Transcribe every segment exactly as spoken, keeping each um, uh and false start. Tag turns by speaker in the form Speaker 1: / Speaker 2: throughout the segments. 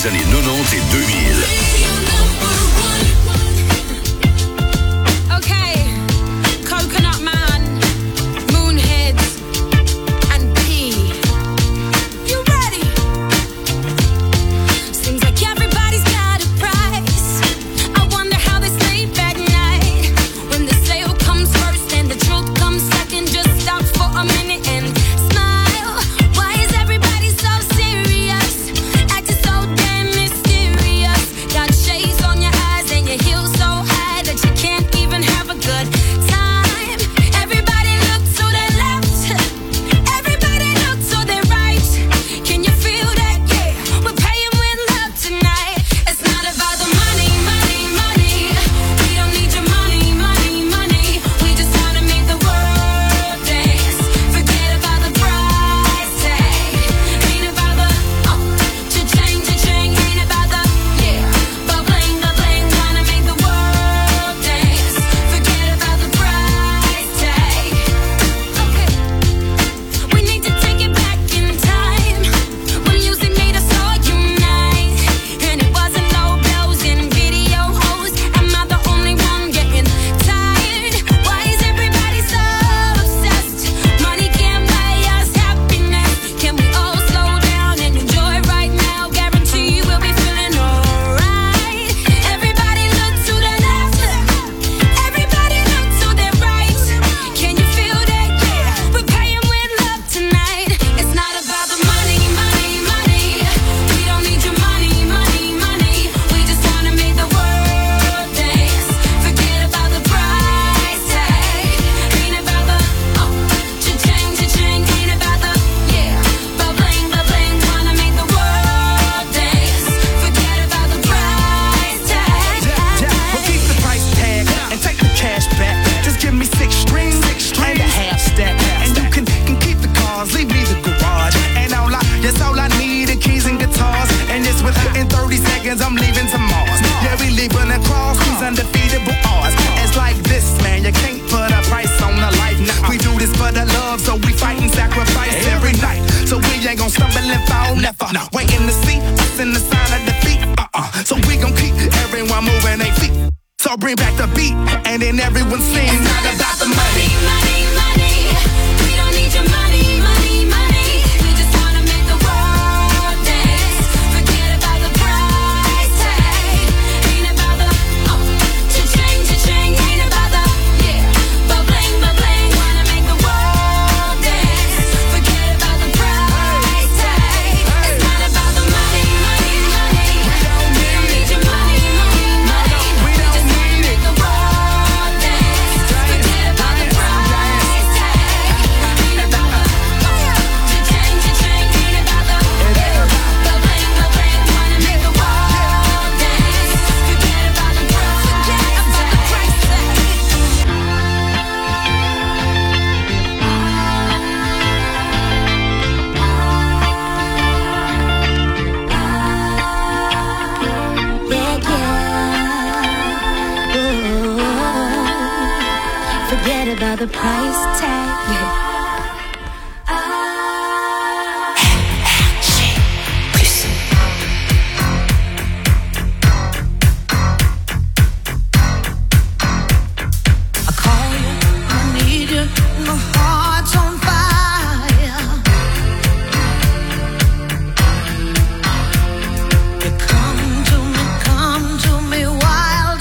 Speaker 1: des années quatre-vingt-dix et deux mille.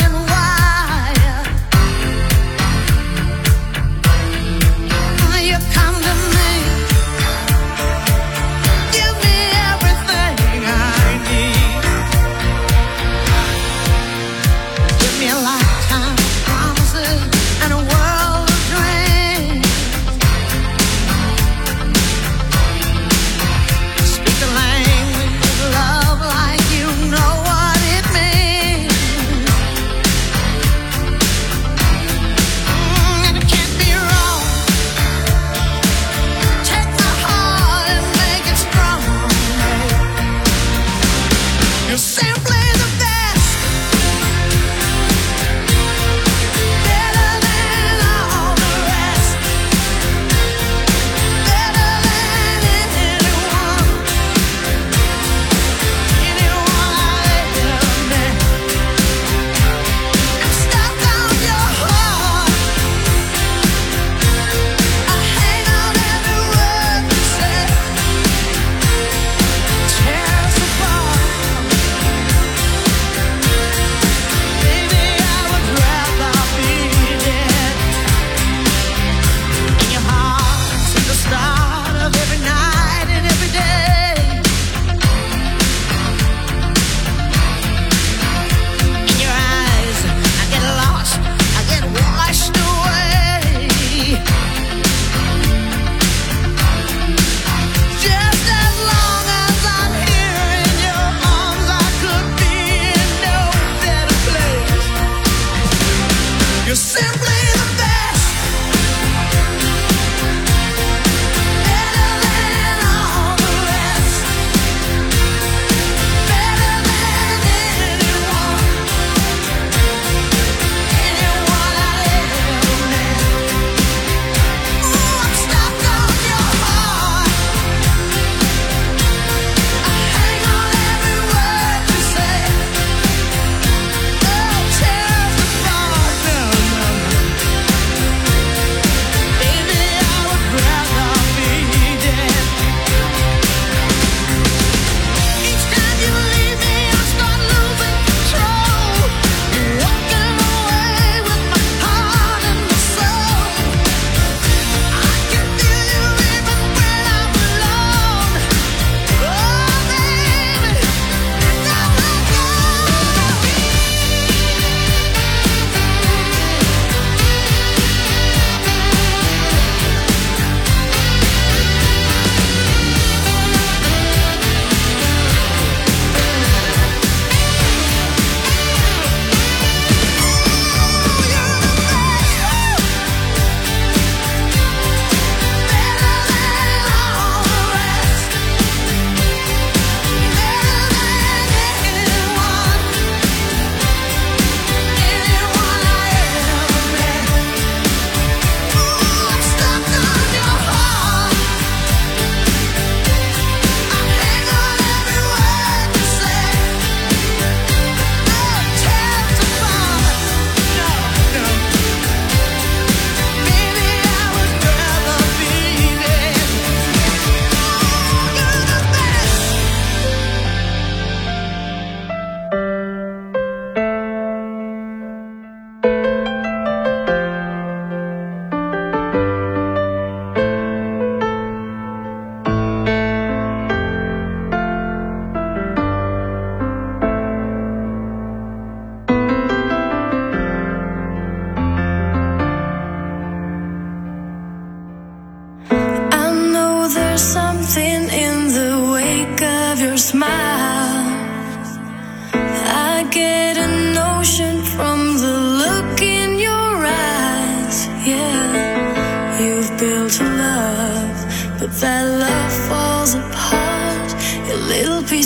Speaker 2: You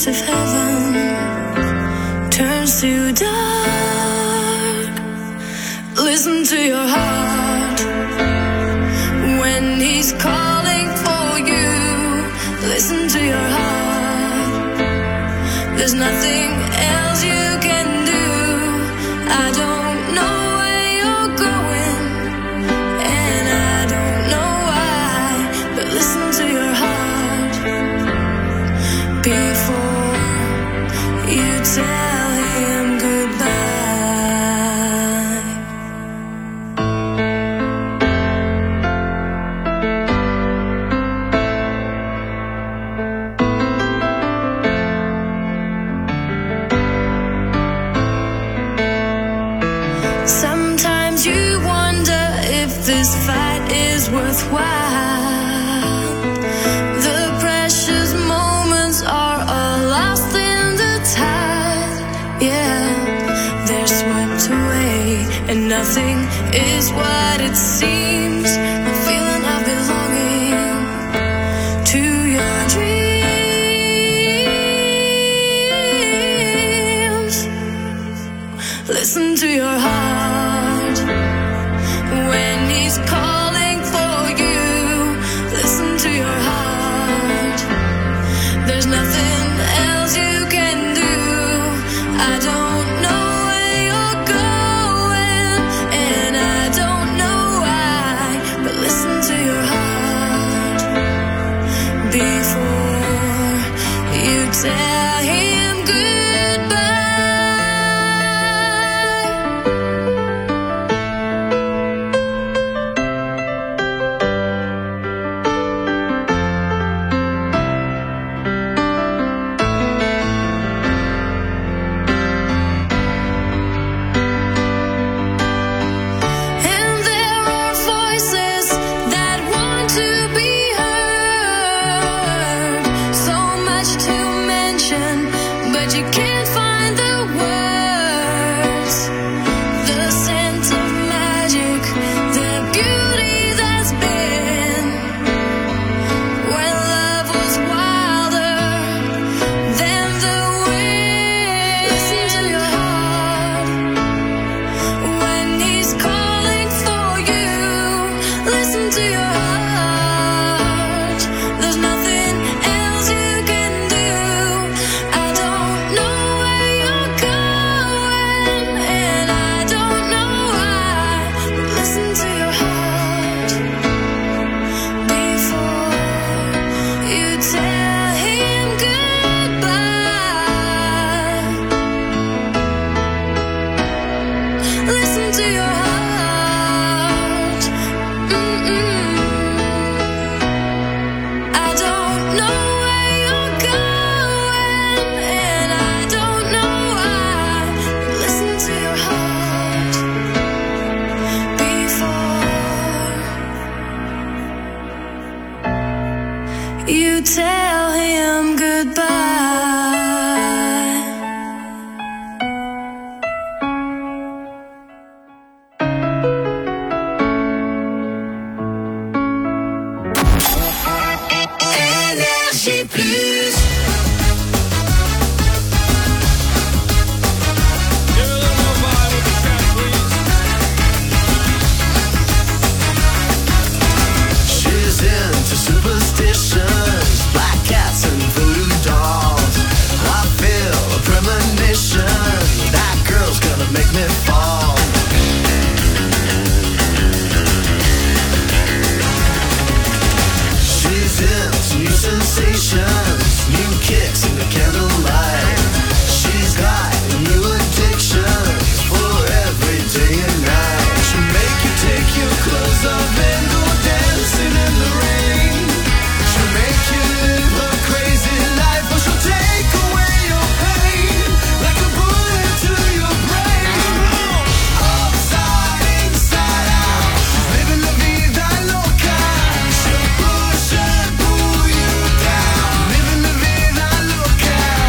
Speaker 2: as if heaven turns to dark. Listen to your heart when he's calling for you. Listen to your heart. There's nothing else you can do. I don't know where you're going, and I don't know why, but listen to your heart before you tell him goodbye. Sometimes you wonder if this fight is worthwhile. The precious moments are all lost in the tide. Yeah, they're swept away, and nothing is what it seems. The feeling of belonging to your dreams. Listen to your heart when he's calling for you. Listen to your heart. There's nothing else you can do. I don't know where you're going, and I don't know why, but listen to your heart before you tell him goodbye. And there are voices that want to be heard. So much to mention, but you can't find the words. The scent of magic, the beauty that's been when love was wilder than the wind. Listen to your heart when he's calling for you. Listen to your heart. There's nothing else you can do. I don't know where you're going, and I don't know why, but listen to your heart before you tell him goodbye. Listen to your heart. Mm-mm. I don't know where you're going, and I don't know why, but listen to your heart before you tell him goodbye. Énergie plus.
Speaker 3: She's into superstitions, black cats and voodoo dolls. I feel a premonition, that girl's gonna make me fall. She's into new sensations, new kicks in the candlelight. She's got new addictions for every day and night. She'll make you take your clothes off and go dancing in the rain. She'll make you live her crazy life, or she'll take away your pain like a bullet to your brain. Upside, inside out, she's living la vida loca. She'll push and pull you down, living la vida loca.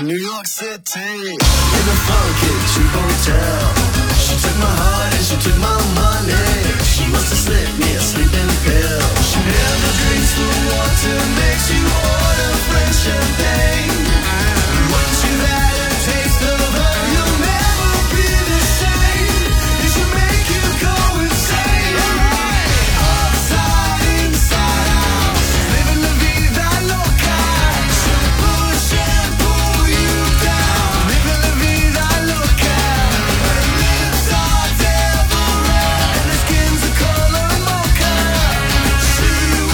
Speaker 3: New York City, in a funky cheap hotel. She took my heart and she took my money. She must have slipped me a sleeping pill. She never drinks the water, makes you order French champagne. Once you've had a taste of her, you'll never be the same. It should make you go insane. Upside, inside out, living la vida loca. She'll push and pull you down, living la vida loca. Her lips are devil red and her skin's the color mocha. She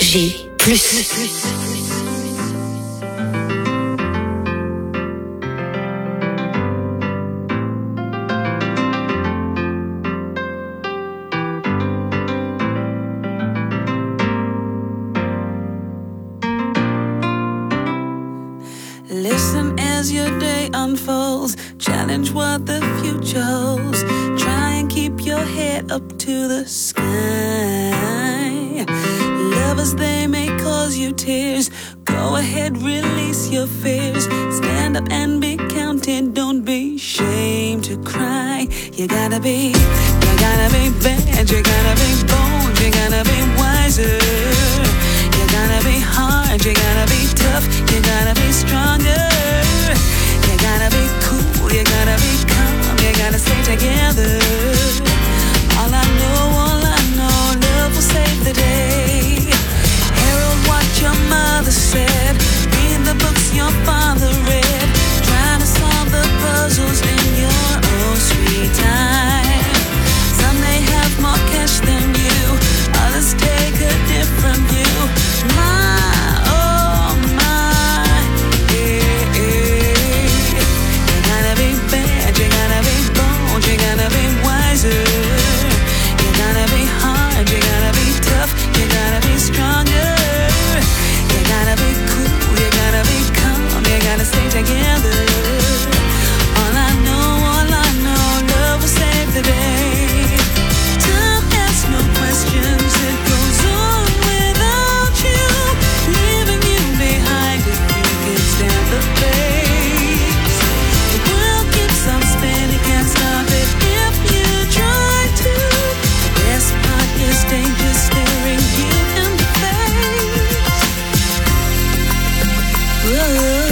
Speaker 4: G plus.
Speaker 5: Listen as your day unfolds. Challenge what the future holds. Try and keep your head up to the sky. Lovers, they may cause you tears. Go ahead, release your fears. Stand up and be counted. Don't be ashamed to cry. You gotta be, you gotta be bad. You gotta be bold. You gotta be wiser. You gotta be hard, you gotta be tough, you gotta be stronger. You gotta be cool, you gotta be calm, you gotta stay together. All I know, all I know, love will save the day. Herald what your mother said, read the books your father read. Trying to solve the puzzles in your own sweet time. Some may have more cash than you, others take a different view. My, oh my, yeah, yeah. You gotta be bad, you gotta be bold, you gotta be wiser. You gotta be hard, you gotta be tough, you gotta be stronger. You gotta be cool, you gotta be calm, you gotta stay together. All I know, all I know, love will save the day. Time asks no questions, it goes on without you, leaving you behind if you can stand the pace. The world keeps on spinning, can't stop it if you try to. The best part is danger staring you in the face. Whoa.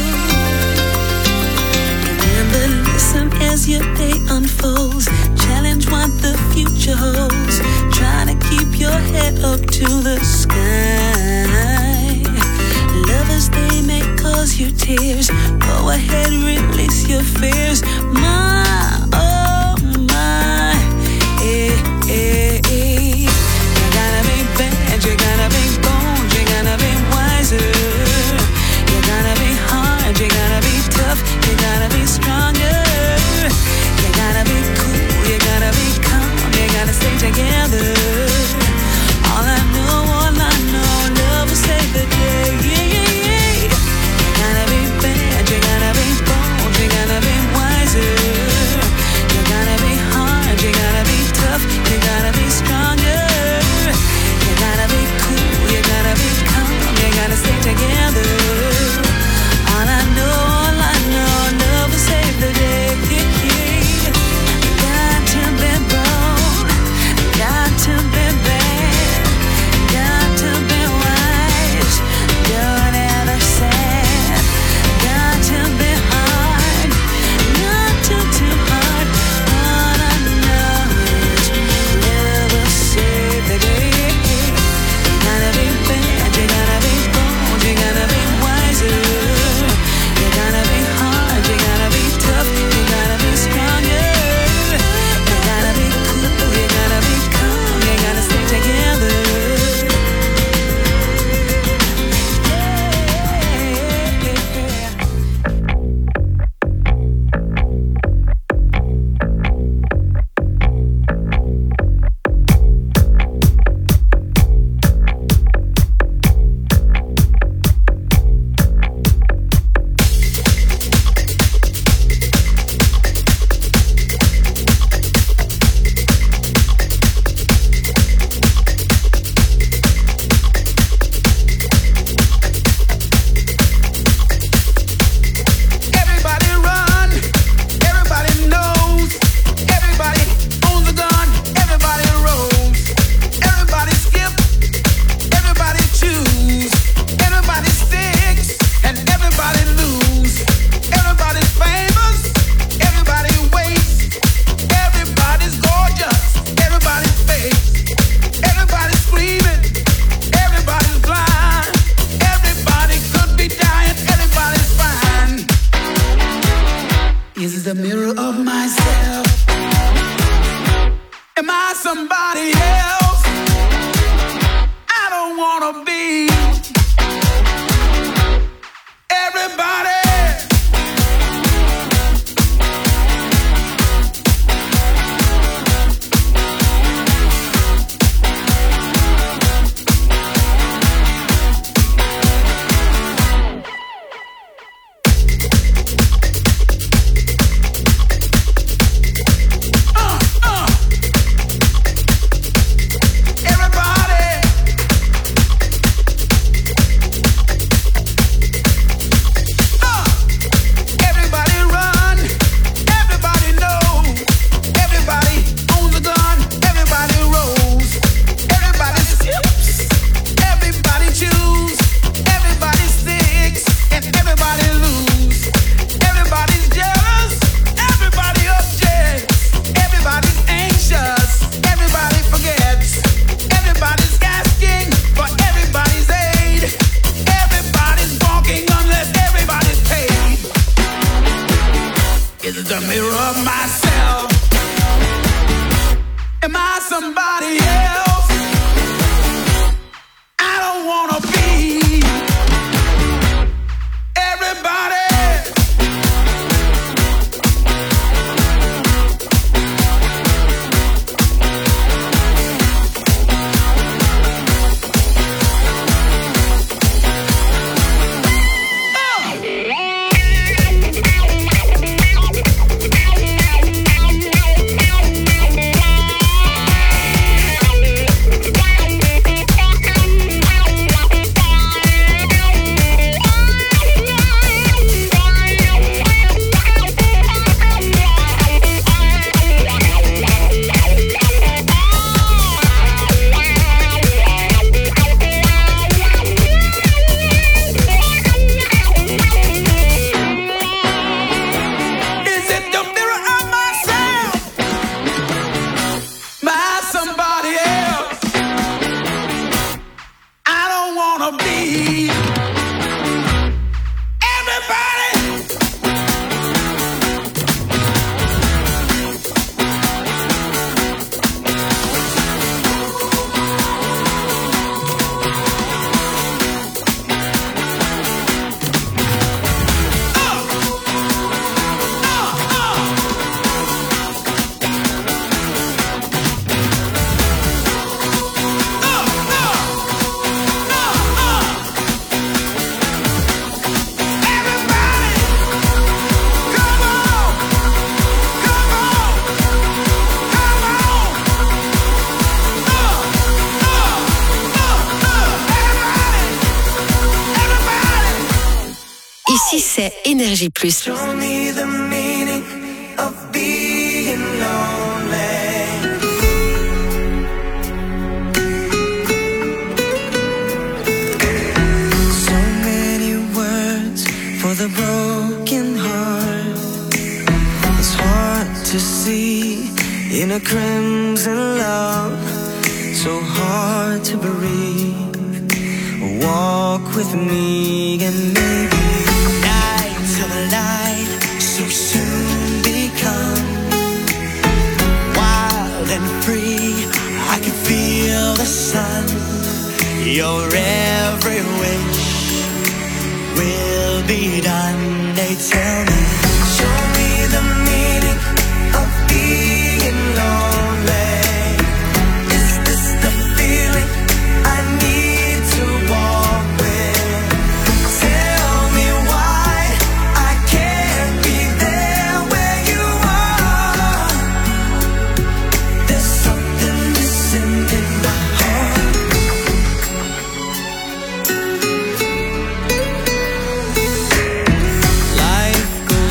Speaker 5: Remember, listen as your day unfolds. Challenge what the future holds. Try to keep your head up to the sky. Lovers, they may cause you tears. Go ahead, release your fears. My, oh my, eh, eh, eh. You gotta be bad, you gotta be bold, you gotta be wiser. You gotta be hard, you gotta be tough, you gotta be stronger. You gotta be cool, you gotta be calm, you gotta stay together. All I know, all I know, love will save the day. Yeah, yeah, yeah. You gotta be bad, you gotta be bold, you gotta be wiser. You gotta be hard, you gotta be tough, you gotta be stronger. You gotta be cool, you gotta be calm, you gotta stay together. All I know, all I know, love will save the day. Got to be bold, got to be bad, got to be wise, don't ever sad. Got to be hard, not too too hard. All I know is love will save the day. You gotta be bad, you gotta be bold, you gotta be wiser. You gotta be hard, you gotta be tough, you gotta be stronger. You gotta be cool, you gotta be calm, you gotta stay together.
Speaker 6: Everybody run, everybody knows, everybody owns a gun, everybody rolls, everybody skip, everybody choose, everybody sticks, and everybody lose. Everybody's famous, everybody waits, everybody's gorgeous, everybody's fake, everybody's screaming, everybody's blind, everybody could be dying, everybody's fine. Is the mirror of myself? Am I somebody else? I don't don't wanna be everybody. The mirror of myself. Am I somebody else? I don't wanna be everybody.
Speaker 4: Ici, c'est Énergie Plus.
Speaker 3: Show me the meaning of being lonely. So many words for the broken heart. It's hard to see in a crimson love. So hard to breathe. Walk with me and maybe till the light so soon become wild and free. I can feel the sun. Your every wish will be done. They tell me, show me the meaning of being lonely. Is this the feeling I need to walk with? Tell me why I can't be there where you are. There's something missing in my heart. Life goes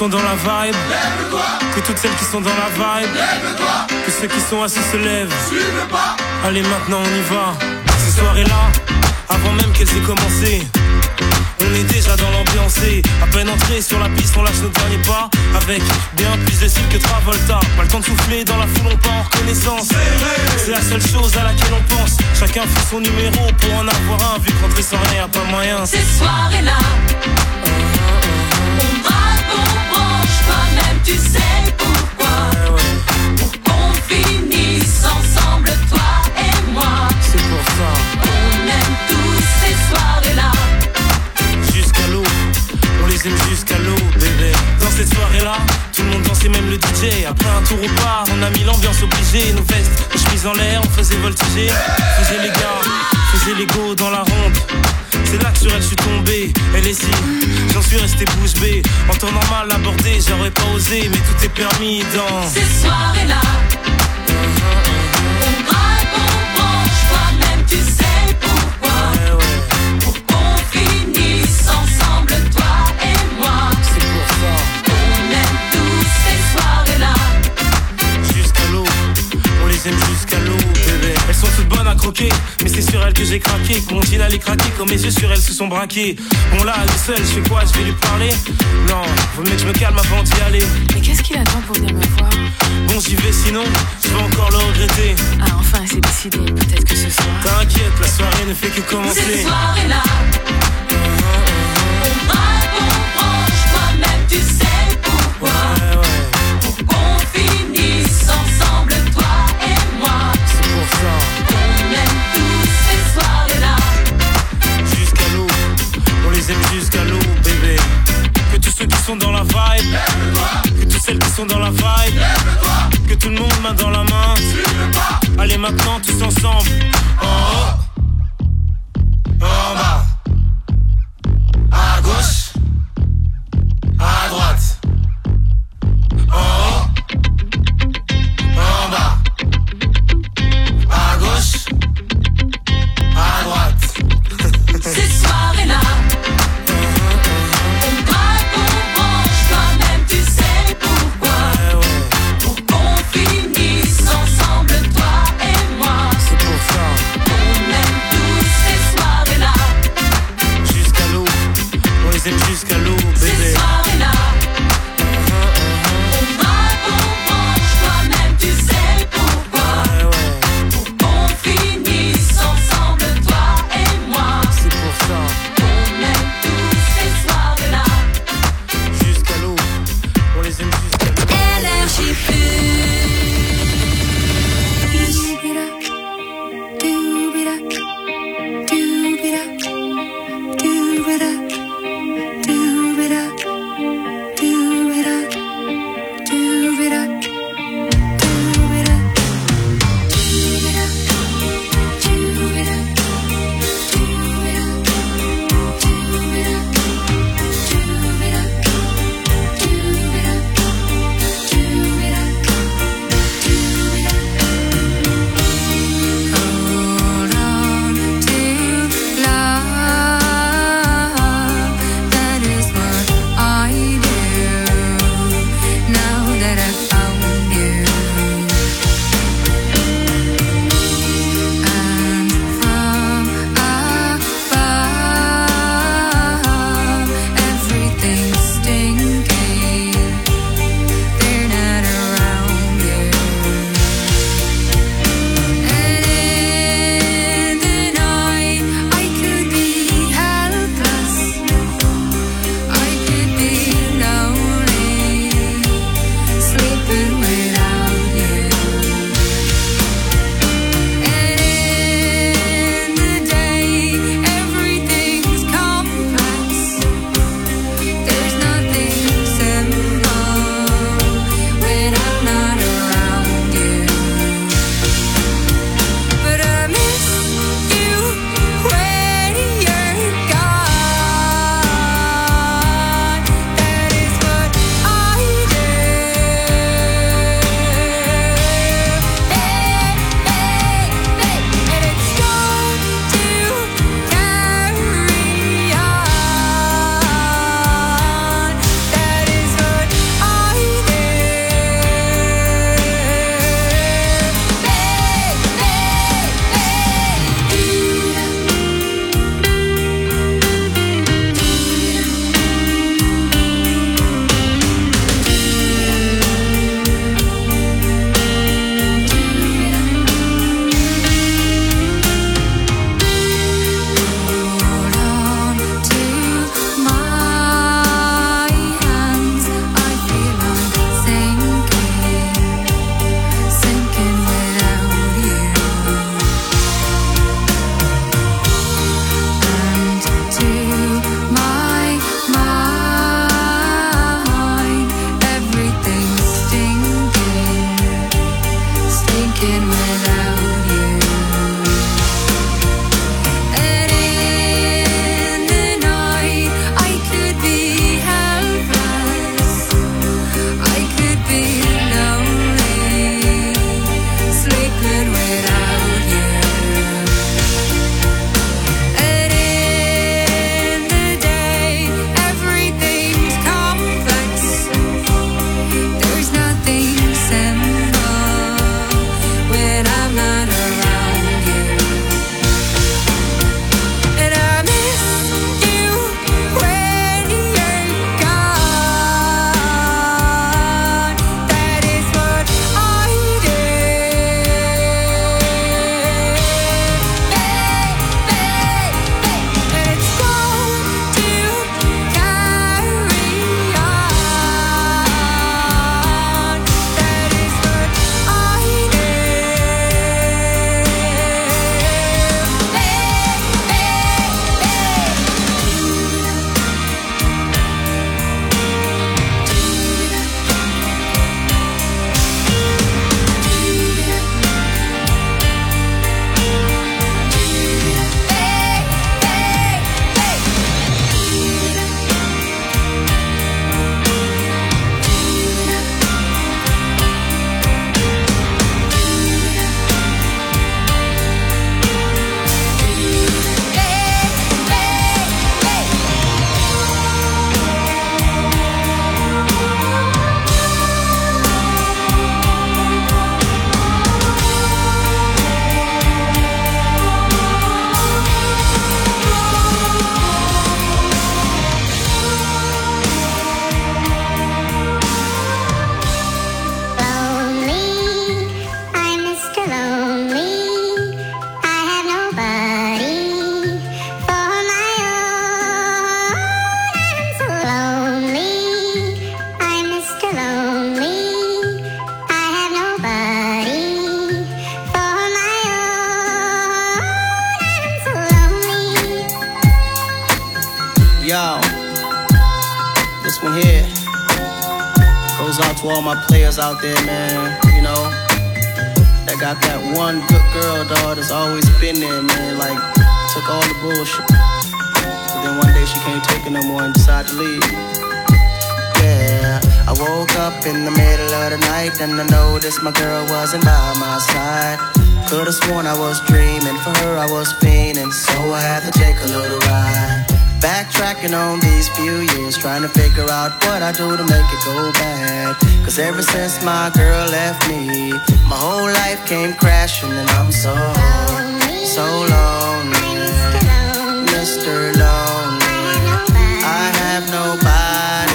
Speaker 7: sont dans la vibe,
Speaker 6: Lève-toi,
Speaker 7: que toutes celles qui sont dans la vibe,
Speaker 6: lève-toi,
Speaker 7: que ceux qui sont assis se lèvent.
Speaker 6: suis le pas.
Speaker 7: Allez maintenant on y va. Ces soirées-là, avant même qu'elles aient commencé, on est déjà dans l'ambiance. À peine entré sur la piste, on lâche nos derniers pas, avec bien plus de style que Travolta. Pas le temps de souffler, dans la foule on part en reconnaissance. C'est la seule chose à laquelle on pense. Chacun fait son numéro pour en avoir un, vu qu'entrer sans rien y'a pas moyen.
Speaker 5: Ces soirées-là, on braque, on branche, toi-même tu sais pourquoi.
Speaker 7: Ouais, ouais,
Speaker 5: Pour qu'on finisse ensemble, toi et moi.
Speaker 7: c'est pour ça.
Speaker 5: On aime tous ces soirées-là.
Speaker 7: Jusqu'à l'eau, on les aime jusqu'à l'eau, bébé. Dans cette soirée-là, tout le monde dansait, même le D J. Après un tour au bar, on a mis l'ambiance obligée. Nos vestes, nos chemises en l'air, on faisait voltiger. Faisait les gars, faisait les go dans la ronde. C'est là que sur elle je suis tombé, elle est ici, j'en suis resté bouche bée. En temps normal abordé, j'aurais pas osé, mais tout est permis dans
Speaker 5: Ces soirées-là, on braque, on branche, toi-même tu sais pourquoi.
Speaker 7: ouais, ouais,
Speaker 5: Pour qu'on finisse ensemble, toi et moi.
Speaker 7: c'est pour ça.
Speaker 5: On aime tous ces soirées-là.
Speaker 7: Jusqu'à l'eau, on les aime jusqu'à l'eau, bébé. Elles sont toutes bonnes à croquer, mais c'est sur elles que j'ai craqué. Qu'on continue à les craquer quand mes yeux sur elles se sont braqués. Bon là, elle est seule, je fais quoi, je vais lui parler? Non, faut mieux que je me calme avant d'y aller.
Speaker 8: Mais qu'est-ce qu'il attend pour venir me voir?
Speaker 7: Bon j'y vais sinon, je vais encore le regretter.
Speaker 8: Ah enfin, c'est décidé, peut-être que ce soir.
Speaker 7: T'inquiète, la soirée ne fait que
Speaker 5: Ces
Speaker 7: commencer.
Speaker 5: soirées-là, on braque, on branche, toi-même tu sais pourquoi.
Speaker 7: Ouais, ouais,
Speaker 5: Pour qu'on finisse ensemble, toi et moi.
Speaker 7: c'est pour ça.
Speaker 5: On aime tous ces soirées-là.
Speaker 7: Jusqu'à l'eau, on les aime jusqu'à l'eau, bébé. Que tous ceux qui sont dans la vibe, que toutes celles qui sont dans la vibe, que tout le monde main dans la main. Allez maintenant tous ensemble. En haut, en bas, à gauche, à droite. En haut, en bas, à gauche, à droite.
Speaker 5: Ces soirées-là, on braque, on branche, toi-même tu sais pourquoi.
Speaker 7: Ouais, ouais,
Speaker 5: Pour qu'on finisse ensemble, toi et moi.
Speaker 7: c'est pour ça.
Speaker 5: On aime tous ces soirées-là.
Speaker 7: Jusqu'à l'eau, on les aime jusqu'à l'eau,
Speaker 5: Ces
Speaker 7: bébé.
Speaker 5: soirées-là,
Speaker 9: To all my players out there, man, you know, that got that one good girl, dog, that's always been there, man. Like, took all the bullshit. But then one day she can't take it no more and decided to leave. Yeah, I woke up in the middle of the night and I noticed my girl wasn't by my side. Could've sworn I was dreaming, for her I was fiending, so I had to take a little ride. Backtracking on these few years, trying to figure out what I do to make it go bad. Cause ever since my girl left me, my whole life came crashing and I'm so, so lonely, Mister Lonely. I have nobody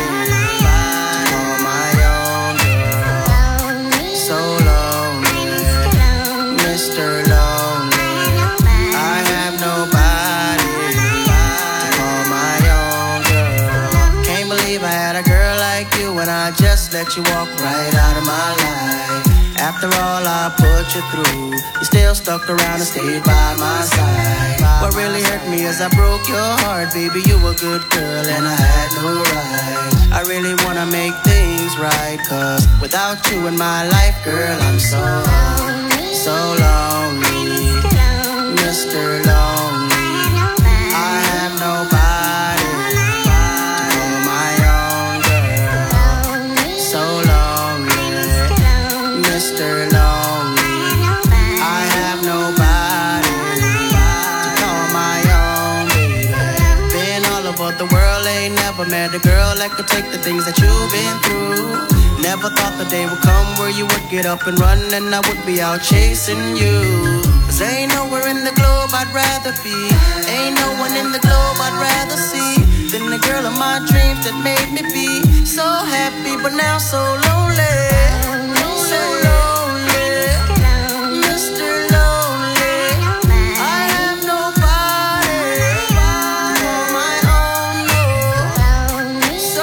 Speaker 9: on my own, girl. So lonely, Mister Lonely. I have nobody to call my own, girl. Can't believe I had a girl like you when I just let you walk right out of my life. After all I put you through, you still stuck around and stayed by my side. What really hurt me is I broke your heart, baby. You were a good girl and I had no right. I really wanna make things right, cause without you in my life, girl, I'm so, so lonely, Mister Lonely. I have nobody to call my own, girl. So lonely, Mister Lonely. I have nobody to call my own, baby. Been all over the world, ain't never met a girl that could take the things that you've been through. Never thought the day would come where you would get up and run and I would be out chasing you. Cause ain't nowhere in the globe I'd rather be, ain't no one in the globe I'd rather see than the girl of my dreams that made me be so happy but now so lonely. So lonely, Mister Lonely. I have nobody on my own, no. So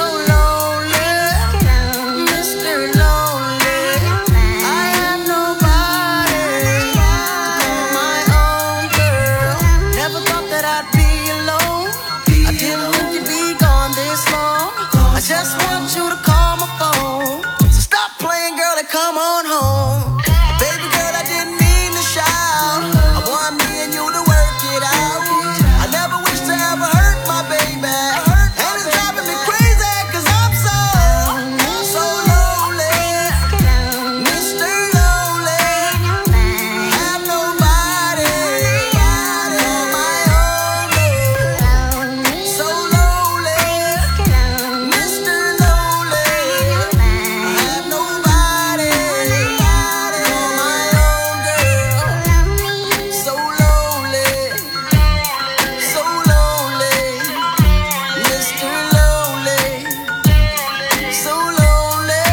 Speaker 9: lonely, Mister Lonely. I have nobody to call my own, girl. Never thought that I'd be alone. I didn't think you'd be gone this long. I just want you to call my phone. So stop playing, girl, and come on home. Baby girl, I didn't mean to shout. I want me and you to work it out. I never wish to ever hurt my baby, and it's driving me crazy cause I'm so, so lonely, Mister Lonely. I have nobody on my own, so lonely, Mister Lonely. I have nobody on my own, girl. So lonely, so lonely, Mister Lonely. So lonely,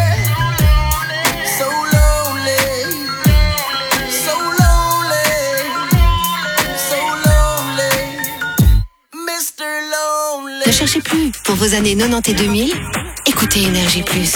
Speaker 9: so lonely, so lonely, so lonely, Mister Lonely.
Speaker 4: Ne cherchez plus. Pour vos années quatre-vingt-dix et deux mille, écoutez Énergie Plus.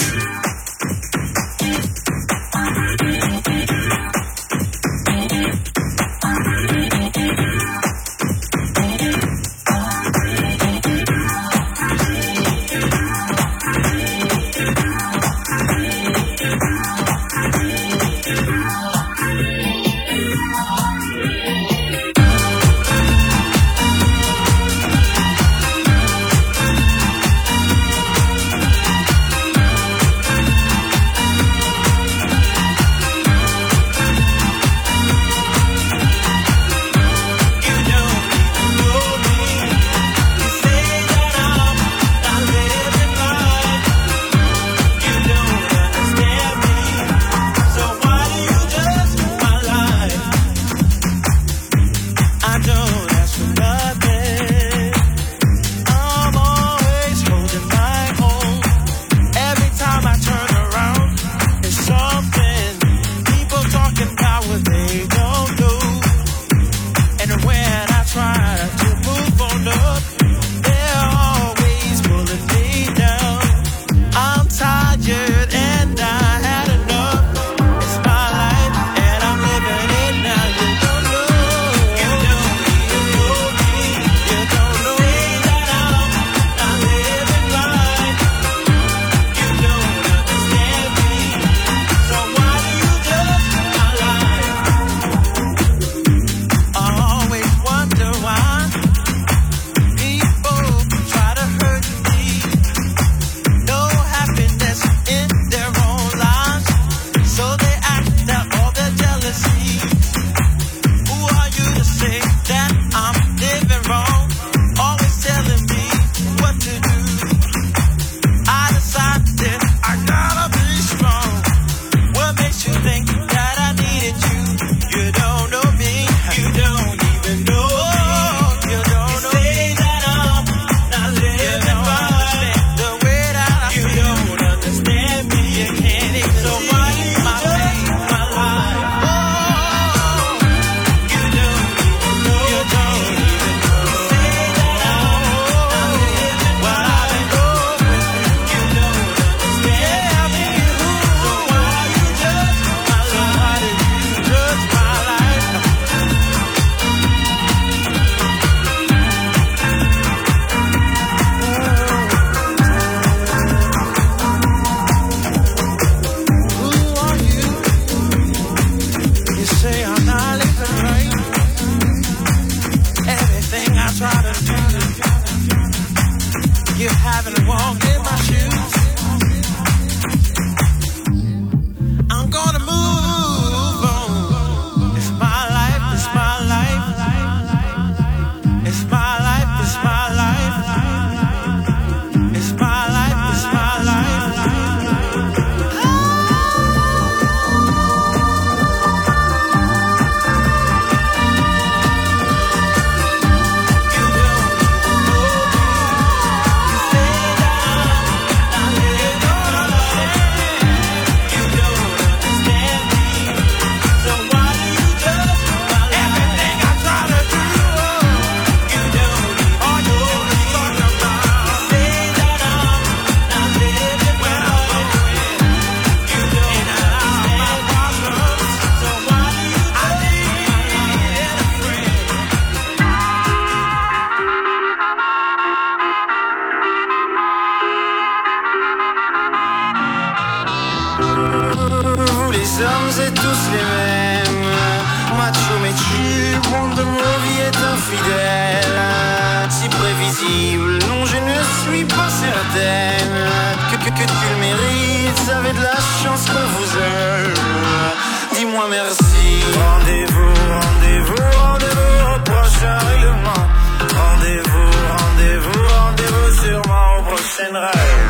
Speaker 10: hommes et tous les mêmes. Macho mais tu, monde de ma vie est infidèle. Si prévisible, non je ne suis pas certaine que, que, que tu le mérites, vous avez de la chance qu'on vous aime. Dis-moi merci. Rendez-vous, rendez-vous, rendez-vous au prochain règlement. Rendez-vous, rendez-vous, rendez-vous sûrement au prochain rêve.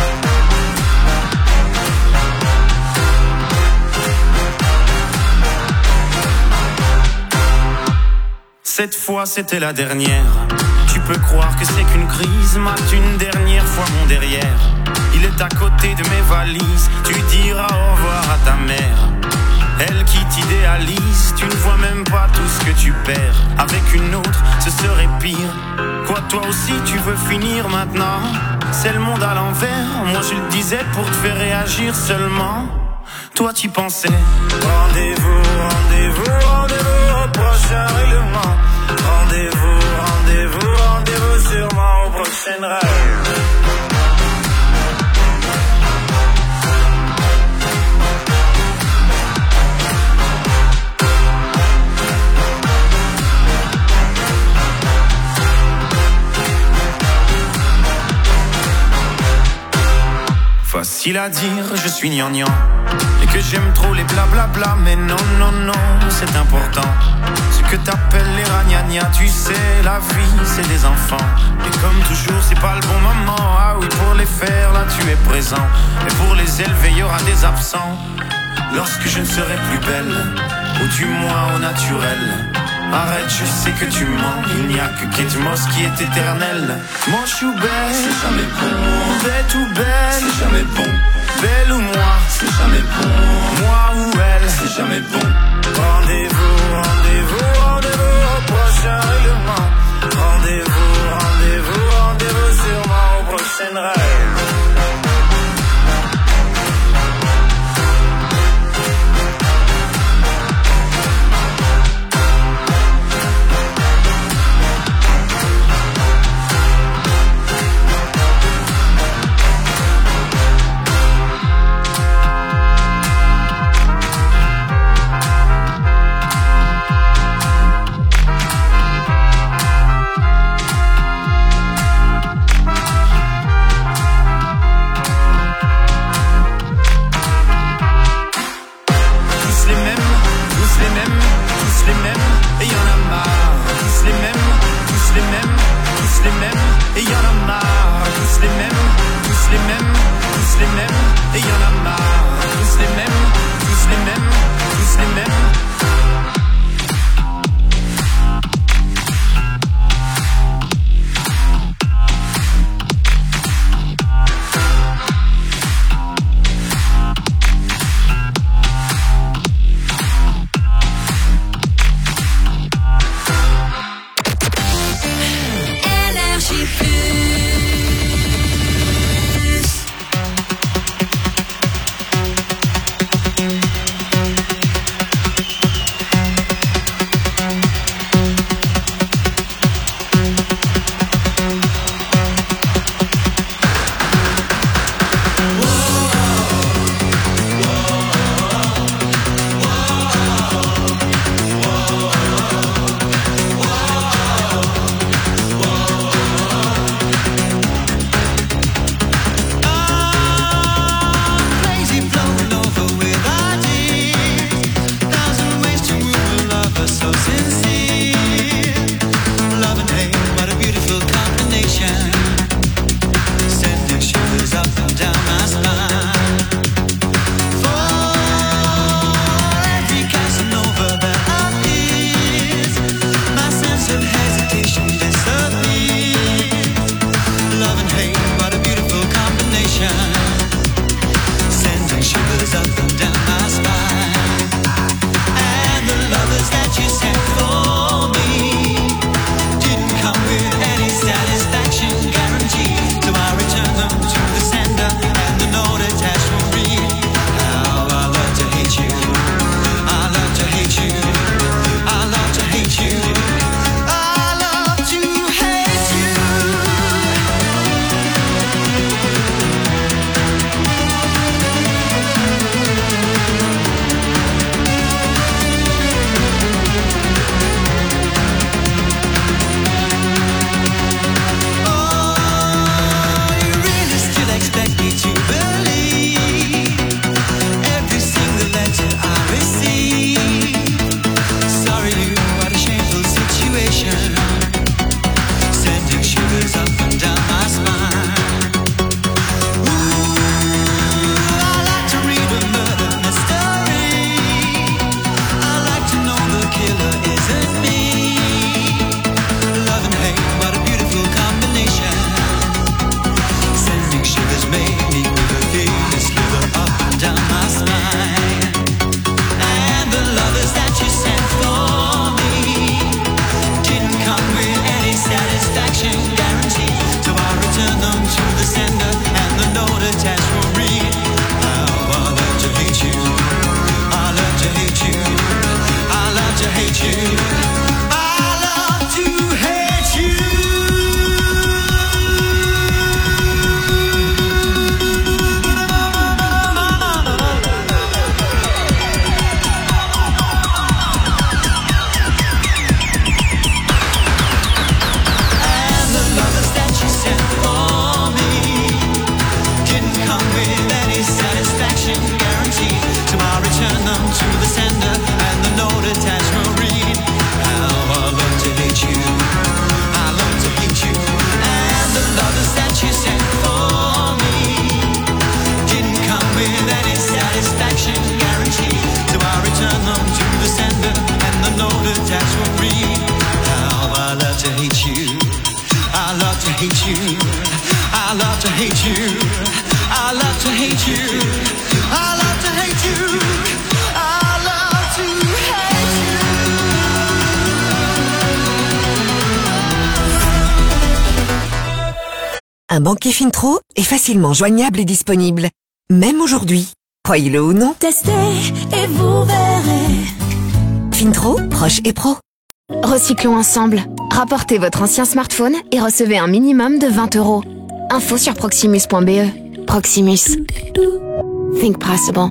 Speaker 10: Cette fois c'était la dernière. Tu peux croire que c'est qu'une crise, mate une dernière fois mon derrière. Il est à côté de mes valises, tu diras au revoir à ta mère. Elle qui t'idéalise, tu ne vois même pas tout ce que tu perds. Avec une autre, ce serait pire. Quoi, toi aussi tu veux finir maintenant? C'est le monde à l'envers, moi je le disais pour te faire réagir seulement. Toi tu pensais. Rendez-vous, rendez-vous, rendez-vous au prochain règlement. Rendez-vous, rendez-vous, rendez-vous sûrement au prochain rêve. Facile à dire, je suis gnangnan et que j'aime trop les blablabla, mais non, non, non, c'est important. Ce que t'appelles les ragnagnas, tu sais, la vie, c'est des enfants. Et comme toujours, c'est pas le bon moment. Ah oui, pour les faire, là, tu es présent. Et pour les élever, il y aura des absents. Lorsque je ne serai plus belle, ou du moins au naturel. Arrête, je sais que tu mens. Il n'y a que Kate Moss qui est éternelle. Mon chou belle, c'est jamais bon. Bête ou belle, c'est jamais bon. Belle ou moi, c'est jamais bon. Moi ou elle, c'est jamais bon. Rendez-vous, rendez-vous, rendez-vous au prochain règlement. Rendez-vous, rendez-vous, rendez-vous sûrement au prochain rêve.
Speaker 11: Un banquier Fintro est facilement joignable et disponible, même aujourd'hui. Croyez-le ou non.
Speaker 2: Testez et vous verrez.
Speaker 11: Fintro, proche et pro.
Speaker 4: Recyclons ensemble. Rapportez votre ancien smartphone et recevez un minimum de vingt euros. Info sur proximus point b e. Proximus. Think possible.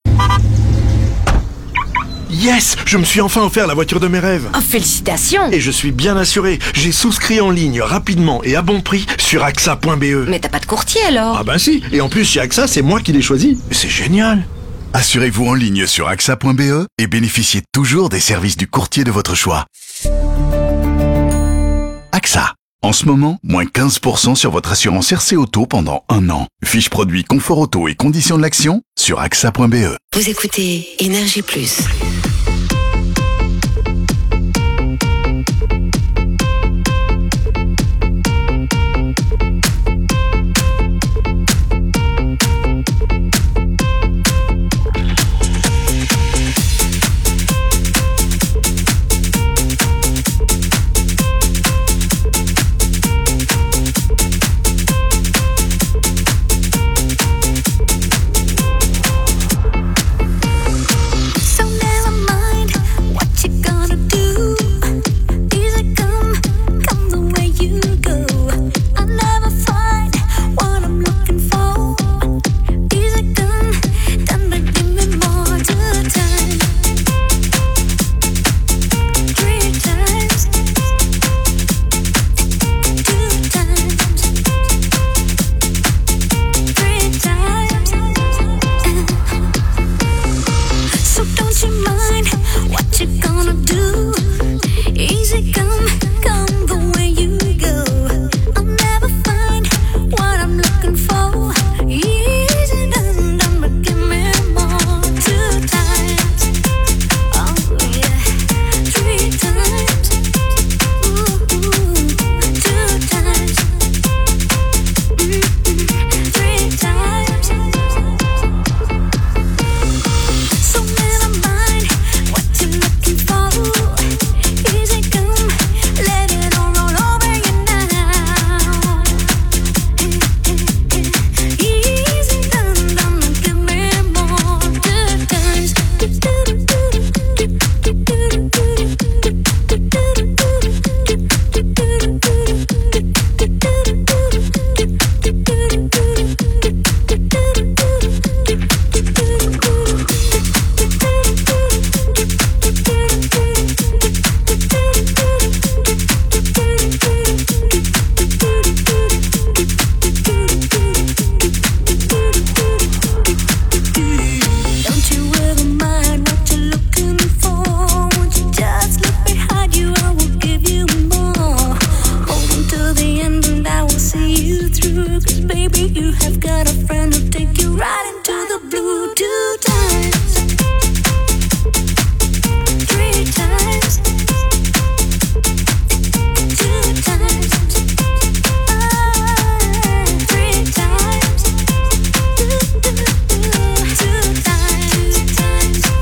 Speaker 12: Yes, je me suis enfin offert la voiture de mes rêves.
Speaker 4: Oh, félicitations.
Speaker 12: Et je suis bien assuré. J'ai souscrit en ligne rapidement et à bon prix sur A X A point B E.
Speaker 4: Mais t'as pas de courtier alors?
Speaker 12: Ah ben si. Et en plus chez A X A, c'est moi qui l'ai choisi. C'est génial.
Speaker 1: Assurez-vous en ligne sur A X A point B E et bénéficiez toujours des services du courtier de votre choix. A X A. En ce moment, moins quinze pour cent sur votre assurance R C Auto pendant un an. Fiche produit confort auto et conditions de l'action sur A X A point B E.
Speaker 4: Vous écoutez Énergie Plus.
Speaker 2: So don't you mind